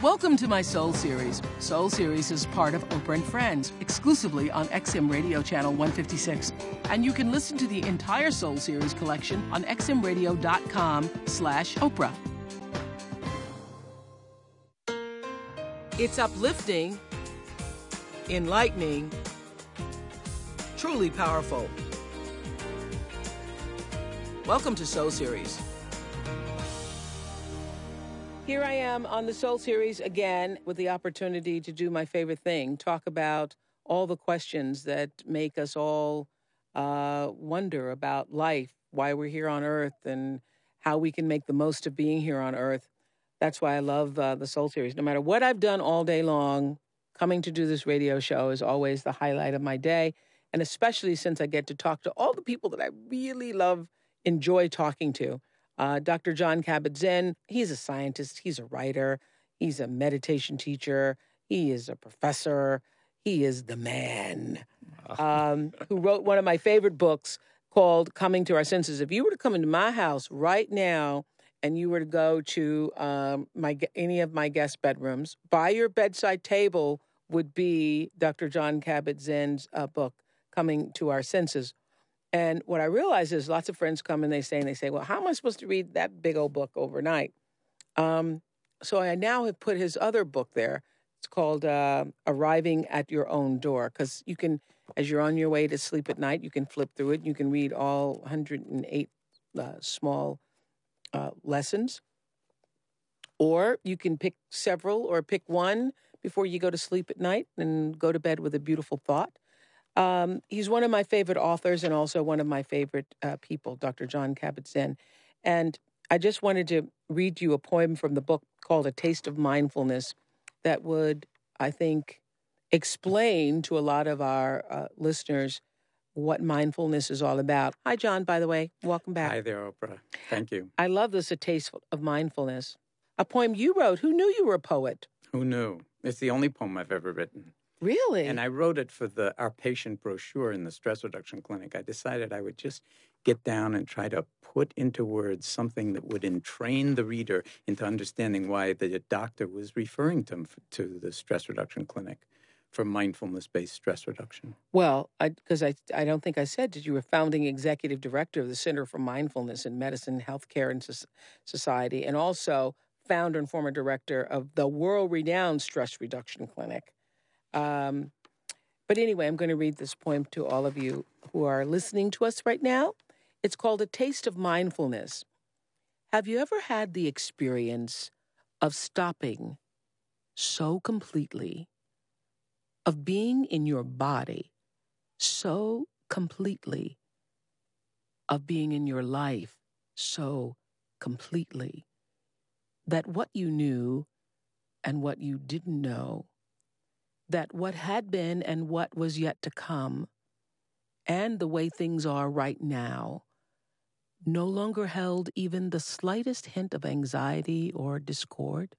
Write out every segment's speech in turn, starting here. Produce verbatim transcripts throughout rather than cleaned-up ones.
Welcome to my Soul Series. Soul Series is part of Oprah and Friends, exclusively on X M Radio Channel one fifty-six. And you can listen to the entire Soul Series collection on xmradio.com slash Oprah. It's uplifting, enlightening, truly powerful. Welcome to Soul Series. Here I am on the Soul Series again with the opportunity to do my favorite thing, talk about all the questions that make us all uh, wonder about life, why we're here on Earth, and how we can make the most of being here on Earth. That's why I love uh, the Soul Series. No matter what I've done all day long, coming to do this radio show is always the highlight of my day, and especially since I get to talk to all the people that I really love, enjoy talking to. Uh, Doctor Jon Kabat-Zinn, he's a scientist, he's a writer, he's a meditation teacher, he is a professor, he is the man um, who wrote one of my favorite books called Coming to Our Senses. If you were to come into my house right now and you were to go to um, my any of my guest bedrooms, by your bedside table would be Doctor Jon Kabat-Zinn's uh, book, Coming to Our Senses. And what I realize is lots of friends come and they say, and they say, well, how am I supposed to read that big old book overnight? Um, so I now have put his other book there. It's called uh, Arriving at Your Own Door, because you can, as you're on your way to sleep at night, you can flip through it. You can read all one hundred eight uh, small uh, lessons. Or you can pick several or pick one before you go to sleep at night and go to bed with a beautiful thought. Um, he's one of my favorite authors and also one of my favorite uh, people, Doctor Jon Kabat-Zinn. And I just wanted to read you a poem from the book called A Taste of Mindfulness that would, I think, explain to a lot of our uh, listeners what mindfulness is all about. Hi, John, by the way. Welcome back. Hi there, Oprah. Thank you. I love this, A Taste of Mindfulness. A poem you wrote. Who knew you were a poet? Who knew? It's the only poem I've ever written. Really? And I wrote it for the our patient brochure in the stress reduction clinic. I decided I would just get down and try to put into words something that would entrain the reader into understanding why the doctor was referring to him to the stress reduction clinic for mindfulness-based stress reduction. Well, because I, I, I don't think I said that you were founding executive director of the Center for Mindfulness in Medicine, Healthcare, and Society, and also founder and former director of the world-renowned Stress Reduction Clinic. Um, but anyway, I'm going to read this poem to all of you who are listening to us right now. It's called A Taste of Mindfulness. Have you ever had the experience of stopping so completely, of being in your body so completely, of being in your life so completely, that what you knew and what you didn't know, that what had been and what was yet to come, and the way things are right now, no longer held even the slightest hint of anxiety or discord?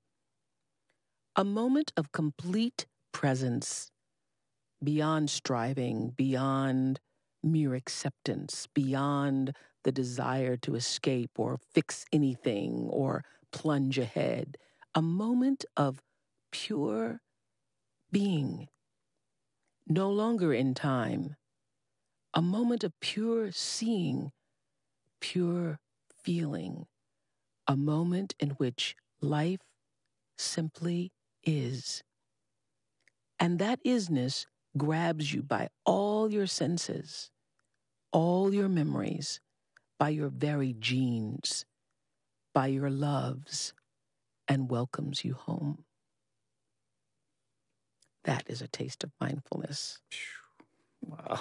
A moment of complete presence, beyond striving, beyond mere acceptance, beyond the desire to escape or fix anything or plunge ahead. A moment of pure being, no longer in time. A moment of pure seeing, pure feeling. A moment in which life simply is. And that isness grabs you by all your senses, all your memories, by your very genes, by your loves, and welcomes you home. That is a taste of mindfulness. Wow.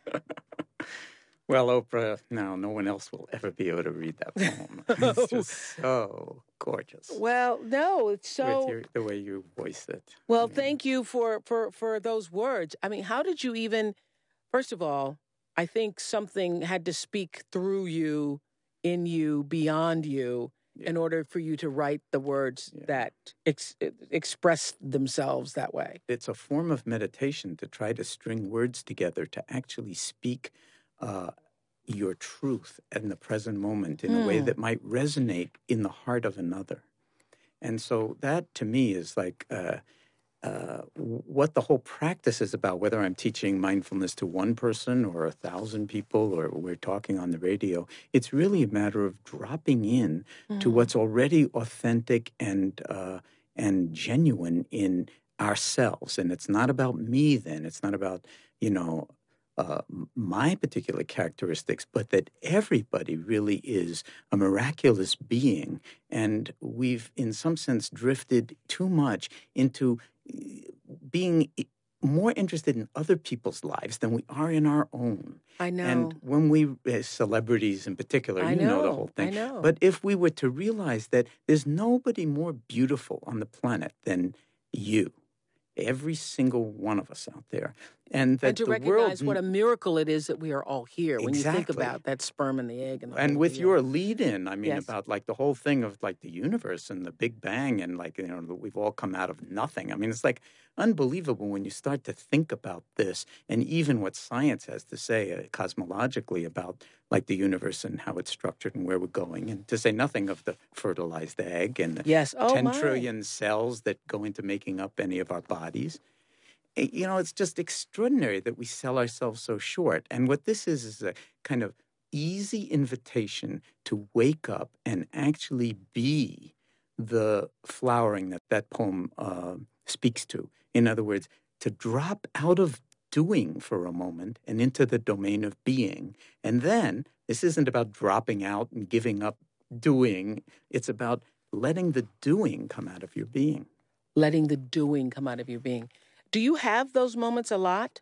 Well, Oprah, now no one else will ever be able to read that poem. It's just so gorgeous. Well, no, it's so... With your, the way you voice it. Well, yeah. Thank you for, for, for those words. I mean, how did you even... First of all, I think something had to speak through you, in you, beyond you, yeah. in order for you to write the words yeah. that ex- express themselves that way. It's a form of meditation to try to string words together to actually speak uh, your truth in the present moment in mm. a way that might resonate in the heart of another. And so that to me is like uh, uh, what the whole practice is about, whether I'm teaching mindfulness to one person or a thousand people or we're talking on the radio. It's really a matter of dropping in to Mm. what's already authentic and uh, and genuine in ourselves. And it's not about me then. It's not about, you know, uh, my particular characteristics, but that everybody really is a miraculous being. And we've, in some sense, drifted too much into being more interested in other people's lives than we are in our own. I know. And when we, as celebrities in particular, I you know, know the whole thing. I know. But if we were to realize that there's nobody more beautiful on the planet than you, every single one of us out there. And that and to the recognize world, what a miracle it is that we are all here when you think Exactly. about that sperm and the egg. And, the and whole with deal. your lead-in, I mean, Yes. about like the whole thing of like the universe and the Big Bang and like, you know, that we've all come out of nothing. I mean, it's like unbelievable when you start to think about this and even what science has to say uh, cosmologically about like the universe and how it's structured and where we're going. And to say nothing of the fertilized egg and the Yes. Oh, ten my. trillion cells that go into making up any of our bodies. It- you know, it's just extraordinary that we sell ourselves so short. And what this is is a kind of easy invitation to wake up and actually be the flowering that that poem uh, speaks to. In other words, to drop out of doing for a moment and into the domain of being. And then this isn't about dropping out and giving up doing. It's about letting the doing come out of your being. Letting the doing come out of your being. Do you have those moments a lot?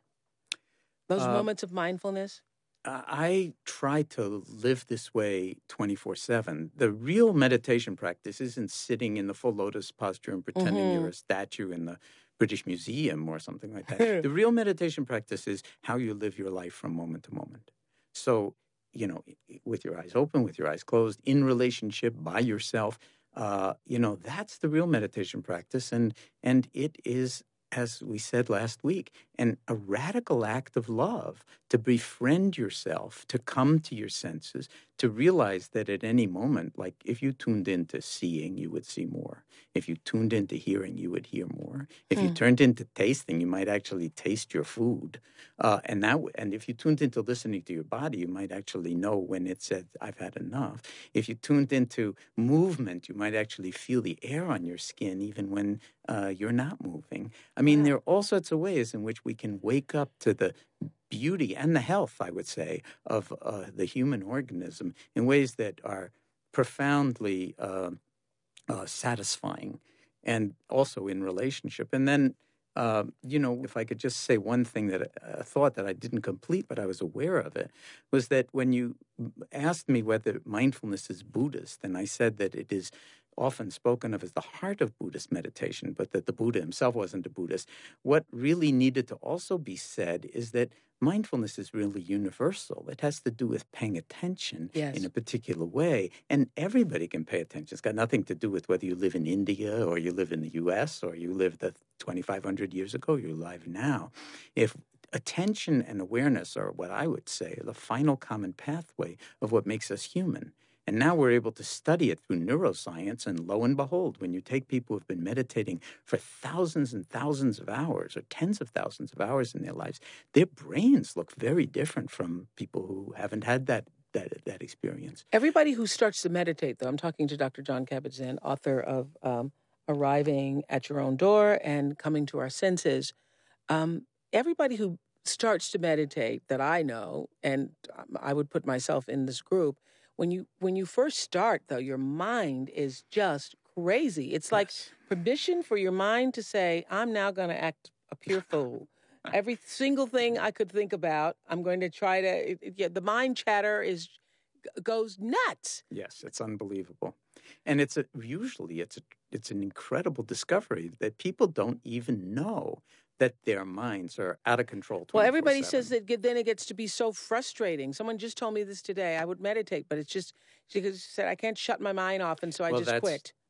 Those Uh, moments of mindfulness? Uh, I try to live this way twenty-four seven. The real meditation practice isn't sitting in the full lotus posture and pretending you're Mhm. a statue in the British Museum or something like that. The real meditation practice is how you live your life from moment to moment. So, you know, with your eyes open, with your eyes closed, in relationship, by yourself, uh, you know, that's the real meditation practice. And, and it is, as we said last week, and a radical act of love to befriend yourself, to come to your senses, to realize that at any moment, like if you tuned into seeing, you would see more. If you tuned into hearing, you would hear more. If you Hmm. turned into tasting, you might actually taste your food. Uh, and that, and if you tuned into listening to your body, you might actually know when it said, "I've had enough." If you tuned into movement, you might actually feel the air on your skin, even when uh, you're not moving. I mean, Wow. there are all sorts of ways in which we can wake up to the beauty and the health, I would say, of uh, the human organism in ways that are profoundly uh, uh, satisfying and also in relationship. And then, uh, you know, if I could just say one thing that a thought that I didn't complete, but I was aware of it, was that when you asked me whether mindfulness is Buddhist, and I said that it is often spoken of as the heart of Buddhist meditation, but that the Buddha himself wasn't a Buddhist. What really needed to also be said is that mindfulness is really universal. It has to do with paying attention Yes. in a particular way, and everybody can pay attention. It's got nothing to do with whether you live in India or you live in the U S or you lived the twenty-five hundred years ago, you're alive now. If attention and awareness are what I would say are the final common pathway of what makes us human. And now we're able to study it through neuroscience, and lo and behold, when you take people who have been meditating for thousands and thousands of hours or tens of thousands of hours in their lives, their brains look very different from people who haven't had that that, that experience. Everybody who starts to meditate, though, I'm talking to Doctor Jon Kabat-Zinn, author of um, Arriving at Your Own Door and Coming to Our Senses. Um, everybody who starts to meditate that I know, and I would put myself in this group, when you when you first start, though, your mind is just crazy. It's like Yes. permission for your mind to say, I'm now going to act a pure fool. Every single thing I could think about, I'm going to try to, it, it, yeah, the mind chatter is goes nuts. Yes, it's unbelievable. And it's a, usually it's a, it's an incredible discovery that people don't even know that their minds are out of control. Well, everybody twenty-four seven. says that get- then it gets to be so frustrating. Someone just told me this today. I would meditate, but it's just, she said, I can't shut my mind off, and so I Well, just that's quit.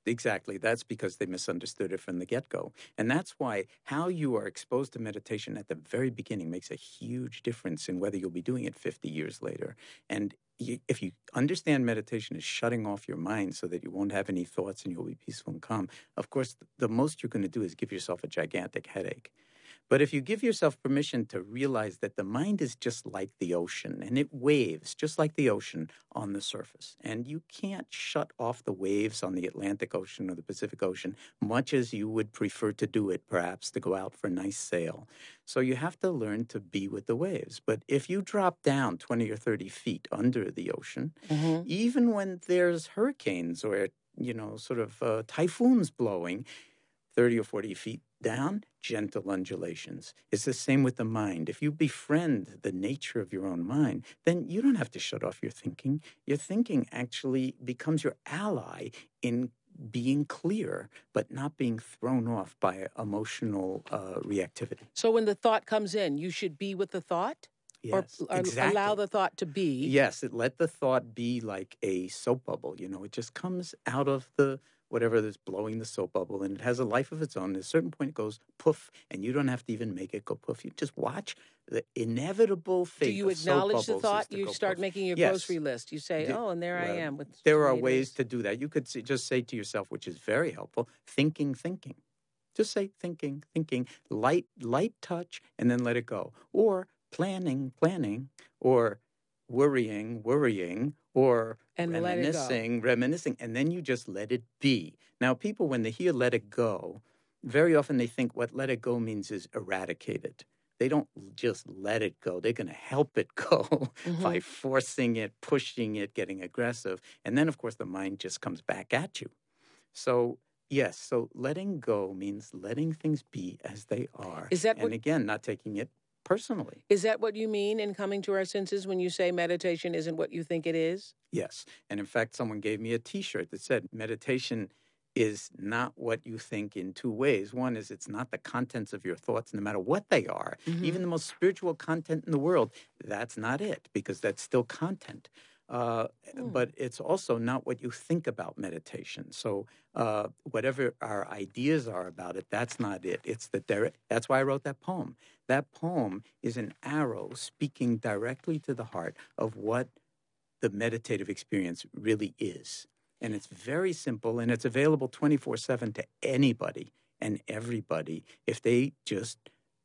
exactly. That's because they misunderstood it from the get-go. And that's why how you are exposed to meditation at the very beginning makes a huge difference in whether you'll be doing it fifty years later. And you, if you understand meditation is shutting off your mind so that you won't have any thoughts and you'll be peaceful and calm, of course, the most you're going to do is give yourself a gigantic headache. But if you give yourself permission to realize that the mind is just like the ocean and it waves just like the ocean on the surface, and you can't shut off the waves on the Atlantic Ocean or the Pacific Ocean, much as you would prefer to do it, perhaps to go out for a nice sail. So you have to learn to be with the waves. But if you drop down twenty or thirty feet under the ocean, mm-hmm. even when there's hurricanes or, you know, sort of uh, typhoons blowing, thirty or forty feet down, gentle undulations. It's the same with the mind. If you befriend the nature of your own mind, then you don't have to shut off your thinking. Your thinking actually becomes your ally in being clear, but not being thrown off by emotional uh, reactivity. So when the thought comes in, you should be with the thought? Yes, or, or exactly. Allow the thought to be? Yes, it, let the thought be like a soap bubble. You know, it just comes out of the whatever is blowing the soap bubble, and it has a life of its own. At a certain point, it goes poof, and you don't have to even make it go poof. You just watch the inevitable fate. Do you of acknowledge soap the thought? You start poof. making your yes. grocery list. You say, the, oh, and there well, I am. With there are tomatoes. ways to do that. You could say, just say to yourself, which is very helpful, thinking, thinking. Just say thinking, thinking, light, light touch, and then let it go. Or planning, planning, or worrying, worrying, or and reminiscing, reminiscing, and then you just let it be. Now, people, when they hear let it go, very often they think what let it go means is eradicate it. They don't just let it go. They're going to help it go mm-hmm. by forcing it, pushing it, getting aggressive. And then, of course, the mind just comes back at you. So, yes, so letting go means letting things be as they are. Is that and what... again, not taking it personally. Is that what you mean in coming to our senses when you say meditation isn't what you think it is? Yes. And in fact, someone gave me a T-shirt that said meditation is not what you think in two ways. One is it's not the contents of your thoughts, no matter what they are. Mm-hmm. Even the most spiritual content in the world, that's not it, because that's still content. Uh, mm. But it's also not what you think about meditation. So uh, whatever our ideas are about it, that's not it. It's the direct. That's why I wrote that poem. That poem is an arrow speaking directly to the heart of what the meditative experience really is. And it's very simple, and it's available twenty-four seven to anybody and everybody if they just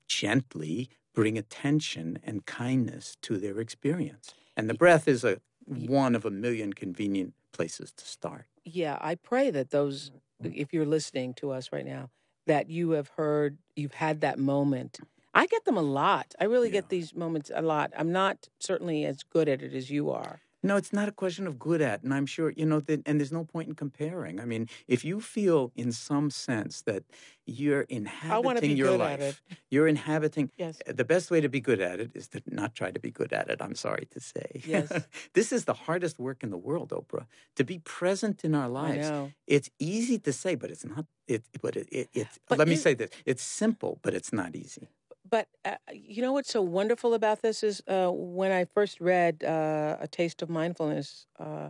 gently bring attention and kindness to their experience. And the breath is a one of a million convenient places to start. Yeah, I pray that those, if you're listening to us right now, that you have heard, you've had that moment. I get them a lot. I really yeah. get these moments a lot. I'm not certainly as good at it as you are. No, it's not a question of good at, and I'm sure, you know, that, and there's no point in comparing. I mean, if you feel in some sense that you're inhabiting I want to be your good life, at it. You're inhabiting, yes. the best way to be good at it is to not try to be good at it, I'm sorry to say. Yes. This is the hardest work in the world, Oprah, to be present in our lives. I know. It's easy to say, but it's not, it, but it, it, it's, but let you, me say this, it's simple, but it's not easy. But uh, you know what's so wonderful about this is uh, when I first read uh, A Taste of Mindfulness, uh,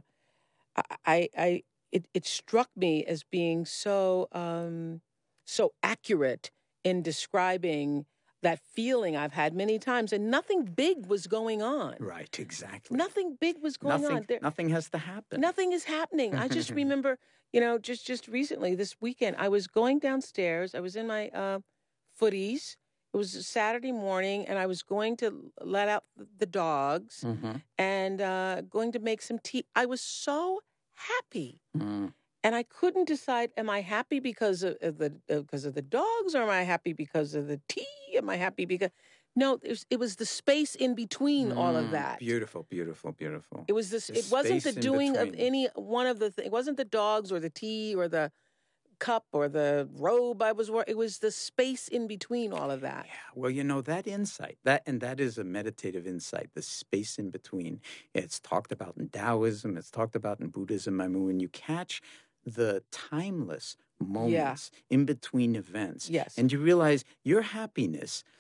I, I it, it struck me as being so um, so accurate in describing that feeling I've had many times, and nothing big was going on. Right, exactly. Nothing big was going nothing, on. There, nothing has to happen. Nothing is happening. I just remember, you know, just just recently this weekend, I was going downstairs. I was in my uh, footies. It was a Saturday morning, and I was going to let out the dogs mm-hmm. and uh, going to make some tea. I was so happy, mm. and I couldn't decide: am I happy because of, of the uh, because of the dogs, or am I happy because of the tea? Am I happy because no? It was, it was the space in between mm. all of that. Beautiful, beautiful, beautiful. It was this. The it wasn't the doing between. of any one of the. Th- it wasn't the dogs or the tea or the cup or the robe I was wearing. It was the space in between all of that. Yeah, well, you know, that insight, that and that is a meditative insight, the space in between. It's talked about in Taoism, it's talked about in Buddhism. I mean, when you catch the timeless moments yeah. in between events, yes. and you realize your happiness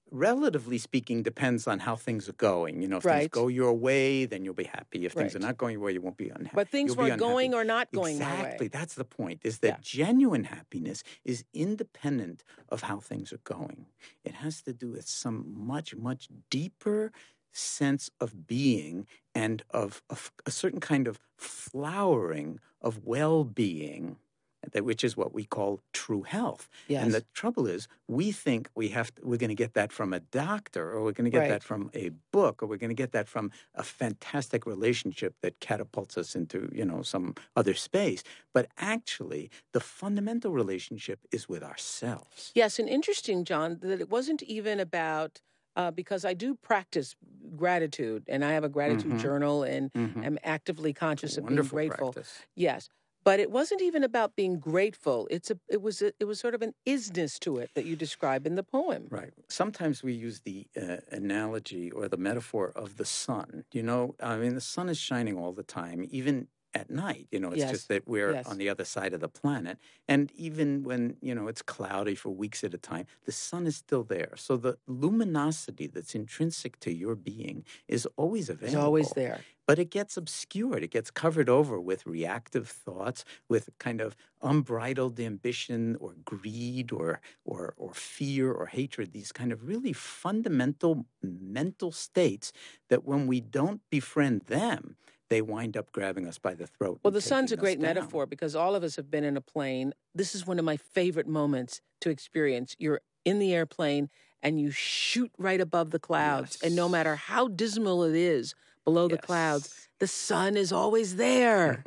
relatively speaking, depends on how things are going. You know, if things Right. go your way, then you'll be happy. If things Right. are not going your way, you won't be unhappy. But things You'll be weren't going unhappy. or not going my way. Exactly. That's the point, is that Yeah. genuine happiness is independent of how things are going. It has to do with some much, much deeper sense of being and of, of a certain kind of flowering of well-being, that which is what we call true health. Yes. And the trouble is, we think we have to, we're going to get that from a doctor, or we're going to get Right. that from a book, or we're going to get that from a fantastic relationship that catapults us into, you know, some other space. But actually, the fundamental relationship is with ourselves. Yes, and interesting, John, that it wasn't even about, uh, because I do practice gratitude, and I have a gratitude Mhm. journal and Mhm. am actively conscious of being Wonderful grateful. practice. Yes, but it wasn't even about being grateful. It's a, it was, a, it was sort of an isness to it that you describe in the poem. Right. Sometimes we use the uh, analogy or the metaphor of the sun. You know, I mean, the sun is shining all the time, even at night. You know, it's Yes. just that we're Yes. on the other side of the planet. And even when, you know, it's cloudy for weeks at a time, the sun is still there. So the luminosity that's intrinsic to your being is always available. It's always there. But it gets obscured. It gets covered over with reactive thoughts, with kind of unbridled ambition or greed or, or, or fear or hatred, these kind of really fundamental mental states that when we don't befriend them, they wind up grabbing us by the throat. Well, and the sun's a taking us great down. metaphor because all of us have been in a plane. This is one of my favorite moments to experience. You're in the airplane and you shoot right above the clouds. And no Yes. matter how dismal it is below the Yes. clouds, the sun is always there.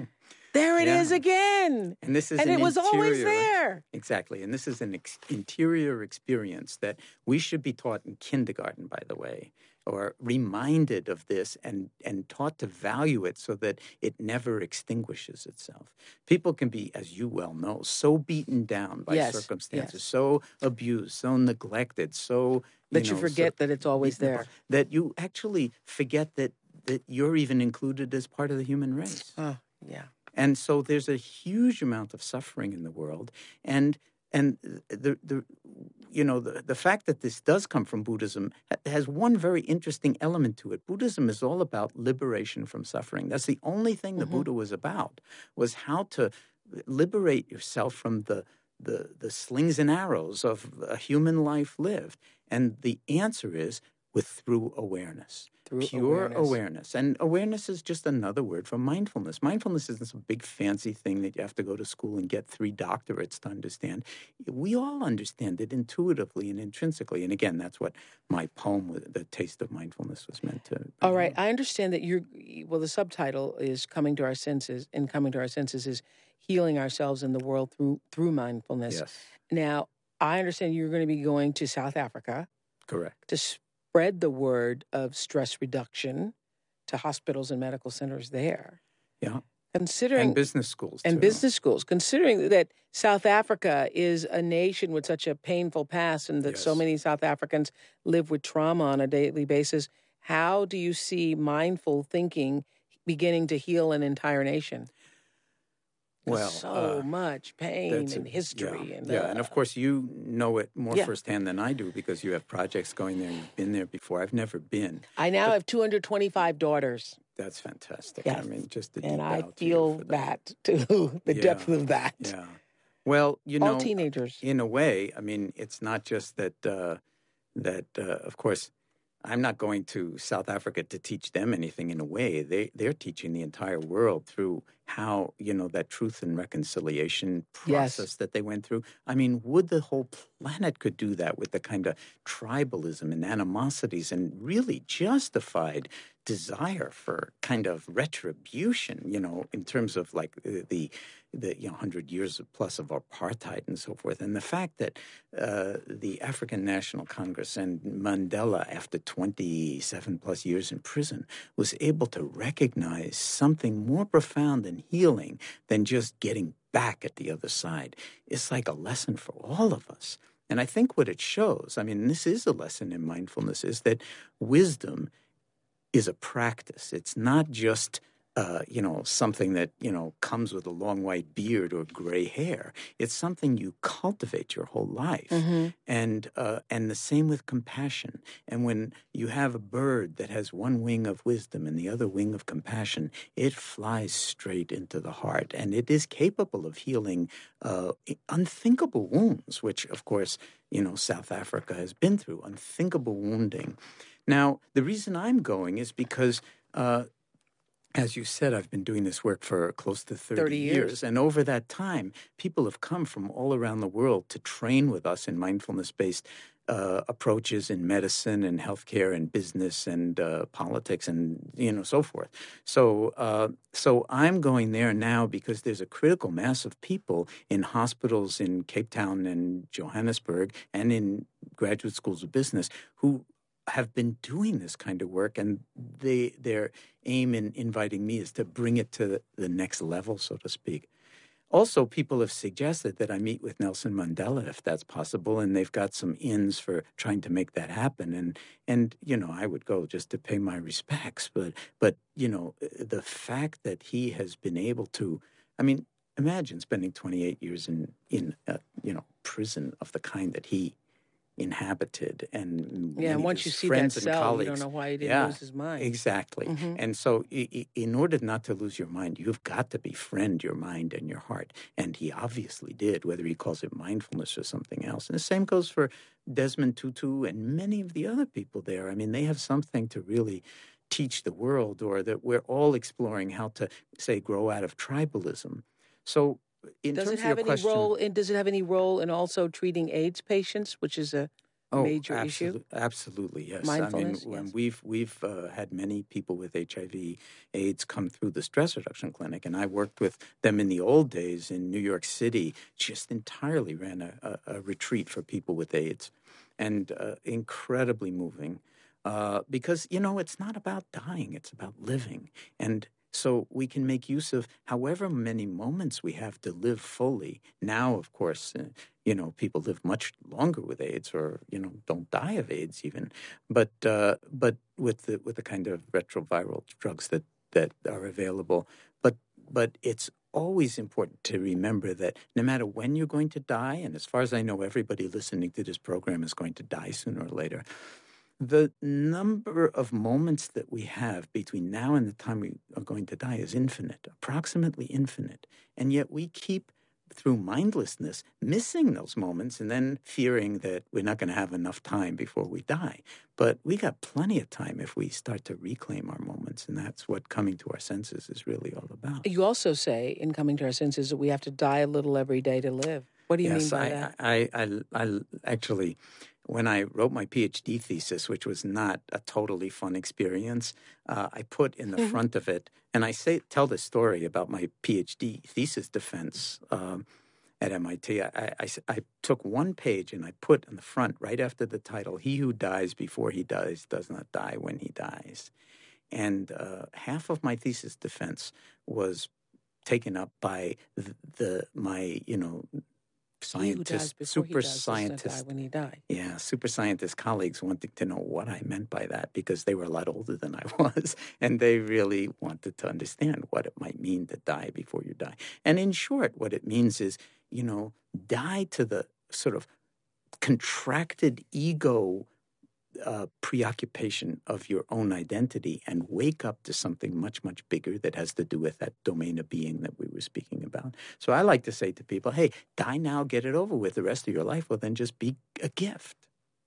There it Yeah. is again. And this is And an it was always interior- there. Exactly. And this is an ex- interior experience that we should be taught in kindergarten, by the way, or reminded of this and, and taught to value it so that it never extinguishes itself. People can be, as you well know, so beaten down by Yes, circumstances, yes. so abused, so neglected, so... That you you know, forget so that it's always beaten there. apart, that you actually forget that, that you're even included as part of the human race. Oh, yeah. And so there's a huge amount of suffering in the world, and and the the you know the, the fact that this does come from Buddhism has one very interesting element to it. Buddhism is all about liberation from suffering. That's the only thing the Mhm. Buddha was about, was how to liberate yourself from the the the slings and arrows of a human life lived. And the answer is with through awareness. Through Pure awareness. awareness. And awareness is just another word for mindfulness. Mindfulness isn't some big fancy thing that you have to go to school and get three doctorates to understand. We all understand it intuitively and intrinsically. And again, that's what my poem, The Taste of Mindfulness, was meant to be. All right. I understand that you're, well, the subtitle is Coming to Our Senses, and Coming to Our Senses is healing ourselves in the world through through mindfulness. Yes, Now, I understand you're going to be going to South Africa correct. to spread the word of stress reduction to hospitals and medical centers there. Yeah. Considering And business schools, and too. business schools, considering that South Africa is a nation with such a painful past and that so Yes. many South Africans live with trauma on a daily basis, how do you see mindful thinking beginning to heal an entire nation? There's Well, so uh, much pain That's a- and history. Yeah, and yeah. and uh, of course you know it more Yeah. firsthand than I do because you have projects going there. You've been there before. I've never been. I now have two hundred twenty-five daughters, That's fantastic. Yes. I mean, just a deep and I bow to you feel for that too, the Yeah. depth of that. Yeah. Well, you All know, teenagers. in a way, I mean, it's not just that. Uh, that uh, of course, I'm not going to South Africa to teach them anything. In a way, they they're teaching the entire world through how, you know, that truth and reconciliation Yes. process that they went through. I mean, would the whole planet could do that with the kind of tribalism and animosities and really justified desire for kind of retribution, you know, in terms of like the, the, the you know, hundred years plus of apartheid and so forth. And the fact that uh, the African National Congress and Mandela, after twenty-seven plus years in prison, was able to recognize something more profound and healing than just getting back at the other side. It's like a lesson for all of us. And I think what it shows, I mean, this is a lesson in mindfulness, is that wisdom is a practice. It's not just uh, you know, something that, you know, comes with a long white beard or gray hair. It's something you cultivate your whole life. Mm-hmm. And uh, and the same with compassion. And when you have a bird that has one wing of wisdom and the other wing of compassion, it flies straight into the heart. And it is capable of healing uh, unthinkable wounds, which, of course, you know, South Africa has been through, unthinkable wounding. Now, the reason I'm going is because uh, as you said, I've been doing this work for close to thirty, thirty years. years. And over that time, people have come from all around the world to train with us in mindfulness-based uh, approaches in medicine and healthcare and business and uh, politics and, you know, so forth. So, uh, so I'm going there now because there's a critical mass of people in hospitals in Cape Town and Johannesburg and in graduate schools of business who have been doing this kind of work, and they their aim in inviting me is to bring it to the next level, so to speak. Also, people have suggested that I meet with Nelson Mandela, if that's possible, and they've got some ins for trying to make that happen. And, and you know, I would go just to pay my respects. But, but you know, the fact that he has been able to, I mean, imagine spending twenty-eight years in, in uh, you know, prison of the kind that he inhabited, and yeah, and once you see that cell, you don't know why he didn't yeah, lose his mind. Exactly. Mm-hmm. And so I- I- in order not to lose your mind, you've got to befriend your mind and your heart. And he obviously did, whether he calls it mindfulness or something else. And the same goes for Desmond Tutu and many of the other people there. I mean, they have something to really teach the world, or that we're all exploring how to, say, grow out of tribalism. So in does terms it have of your any question, role in does it have any role in also treating AIDS patients, which is a oh, major absolu- issue? Absolutely, yes. Mindfulness, I mean, when yes. we've we've uh, had many people with H I V AIDS come through the stress reduction clinic, and I worked with them in the old days in New York City. Just entirely ran a, a, a retreat for people with AIDS, and uh, incredibly moving. Uh, because, you know, it's not about dying, it's about living. And so we can make use of however many moments we have to live fully. Now, of course, uh, you know, people live much longer with AIDS, or, you know, don't die of AIDS even. But uh, but with the with the kind of retroviral drugs that, that are available. But but it's always important to remember that no matter when you're going to die, and as far as I know, everybody listening to this program is going to die sooner or later, the number of moments that we have between now and the time we are going to die is infinite, approximately infinite. And yet we keep, through mindlessness, missing those moments and then fearing that we're not going to have enough time before we die. But we got plenty of time if we start to reclaim our moments, and that's what coming to our senses is really all about. You also say, in coming to our senses, that we have to die a little every day to live. What do you yes, mean by I, that? I, I, I actually... When I wrote my PhD thesis, which was not a totally fun experience, uh, I put in the front of it, and I say tell the story about my PhD thesis defense um, at M I T. I, I, I took one page and I put in the front, right after the title, "He who dies before he dies does not die when he dies." And uh, half of my thesis defense was taken up by the, the my, you know, scientist, super scientist, when he died. Yeah, super scientist colleagues wanting to know what I meant by that, because they were a lot older than I was, and they really wanted to understand what it might mean to die before you die. And in short, what it means is, you know, die to the sort of contracted ego Uh, preoccupation of your own identity, and wake up to something much, much bigger that has to do with that domain of being that we were speaking about. So I like to say to people, hey, die now, get it over with. The rest of your life will then just be a gift.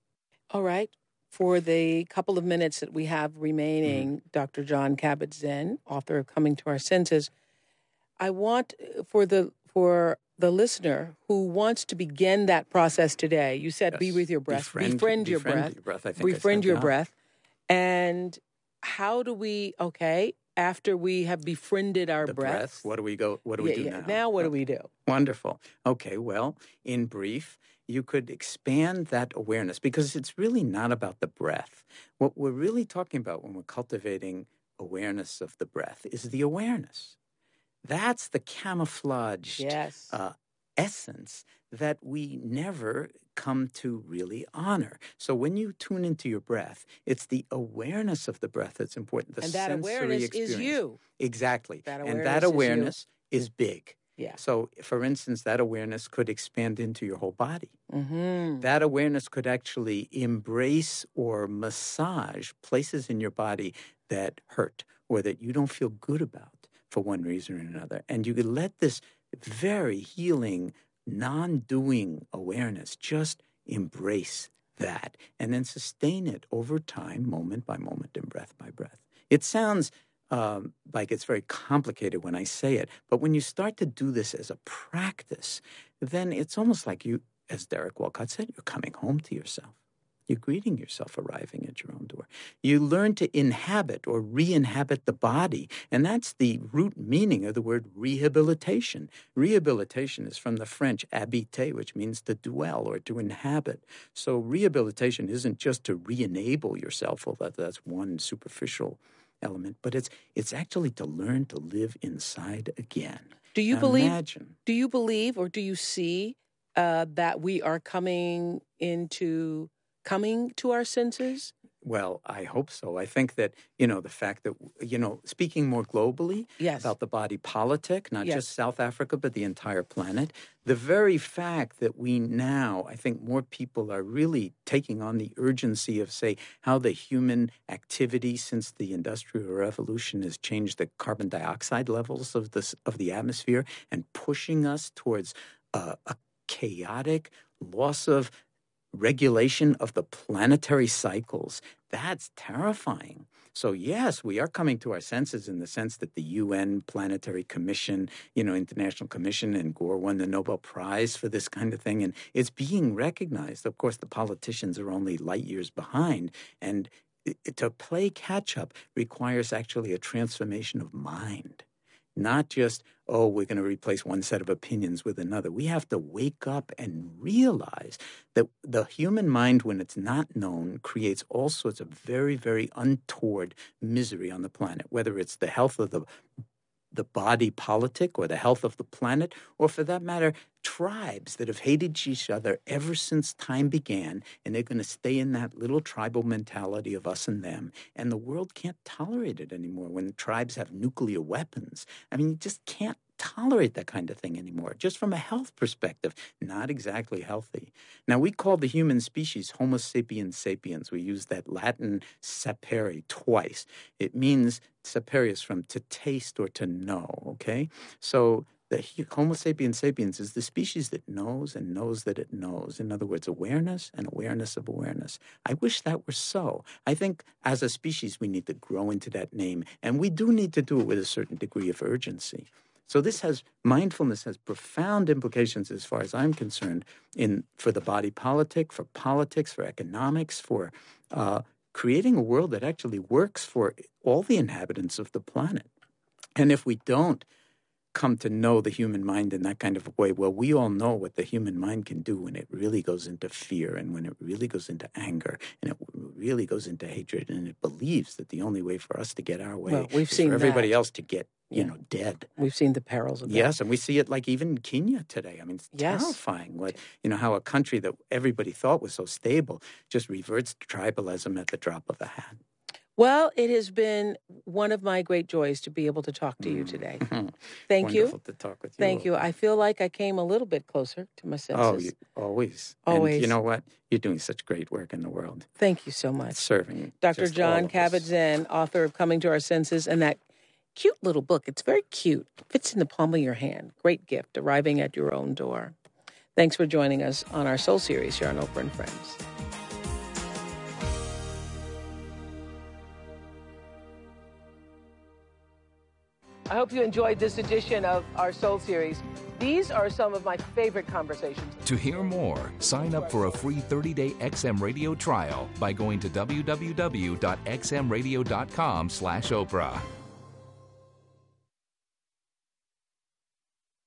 All right. For the couple of minutes that we have remaining, mm-hmm. Doctor Jon Kabat-Zinn, author of Coming to Our Senses, I want for the for the listener who wants to begin that process today. You said, yes. Be with your breath, befriend, befriend your befriend breath, your breath. I think befriend I your out. breath. And how do we? Okay, after we have befriended our the breath, breath, what do we go? What do we yeah, do yeah. now? Now, what do we do? Wonderful. Okay, well, in brief, you could expand that awareness, because it's really not about the breath. What we're really talking about when we're cultivating awareness of the breath is the awareness. That's the camouflaged yes. uh, essence that we never come to really honor. So when you tune into your breath, it's the awareness of the breath that's important. The and that sensory awareness experience. is you. Exactly. That and that awareness is awareness is, big. Yeah. So, for instance, that awareness could expand into your whole body. Mm-hmm. That awareness could actually embrace or massage places in your body that hurt or that you don't feel good about for one reason or another. And you could let this very healing, non-doing awareness just embrace that and then sustain it over time, moment by moment and breath by breath. It sounds um, like it's very complicated when I say it, but when you start to do this as a practice, then it's almost like you, as Derek Walcott said, you're coming home to yourself. You're greeting yourself arriving at your own door. You learn to inhabit or re-inhabit the body, and that's the root meaning of the word rehabilitation. Rehabilitation is from the French habiter, which means to dwell or to inhabit. So rehabilitation isn't just to re-enable yourself, although that's one superficial element, but it's it's actually to learn to live inside again. Do you now believe? Imagine. Do you believe, or do you see uh, that we are coming into coming to our senses? Well, I hope so. I think that, you know, the fact that, you know, speaking more globally yes. about the body politic, not yes. just South Africa, but the entire planet, the very fact that we now, I think more people are really taking on the urgency of, say, how the human activity since the Industrial Revolution has changed the carbon dioxide levels of, this, of the atmosphere and pushing us towards uh, a chaotic loss of regulation of the planetary cycles. That's terrifying. So yes, we are coming to our senses in the sense that the U N Planetary Commission, you know, International Commission, and Gore won the Nobel Prize for this kind of thing, and it's being recognized. Of course, the politicians are only light years behind, and it, to play catch up requires actually a transformation of mind. Not just, oh, we're going to replace one set of opinions with another. We have to wake up and realize that the human mind, when it's not known, creates all sorts of very, very untoward misery on the planet, whether it's the health of the the body politic or the health of the planet, or for that matter, tribes that have hated each other ever since time began, and they're going to stay in that little tribal mentality of us and them. And the world can't tolerate it anymore when tribes have nuclear weapons. I mean, you just can't tolerate that kind of thing anymore, just from a health perspective. Not exactly healthy. Now, we call the human species Homo sapiens sapiens. We use that Latin sapere twice. It means sapere is from to taste or to know, okay? So the Homo sapiens sapiens is the species that knows and knows that it knows. In other words, awareness and awareness of awareness. I wish that were so. I think as a species, we need to grow into that name, and we do need to do it with a certain degree of urgency. So this has, mindfulness has profound implications as far as I'm concerned in for the body politic, for politics, for economics, for uh, creating a world that actually works for all the inhabitants of the planet. And if we don't come to know the human mind in that kind of a way, well, we all know what the human mind can do when it really goes into fear and when it really goes into anger and it really goes into hatred, and it believes that the only way for us to get our way well, we've is seen for everybody that. else to get, you yeah. know, dead. We've seen the perils of that. Yes, and we see it like even in Kenya today. I mean, it's yes. terrifying what, you know, how a country that everybody thought was so stable just reverts to tribalism at the drop of a hat. Well, it has been one of my great joys to be able to talk to you today. Thank Wonderful you. Wonderful to talk with you. Thank you. I feel like I came a little bit closer to my senses. Oh, you, always. Always. And you know what? You're doing such great work in the world. Thank you so much. Serving Doctor just Jon all of us. Kabat-Zinn, author of Coming to Our Senses, and that cute little book. It's very cute. Fits in the palm of your hand. Great gift, arriving at your own door. Thanks for joining us on our Soul Series here on Oprah and Friends. I hope you enjoyed this edition of our Soul Series. These are some of my favorite conversations. To hear more, sign up for a free thirty-day X M Radio trial by going to w w w dot x m radio dot com slash Oprah.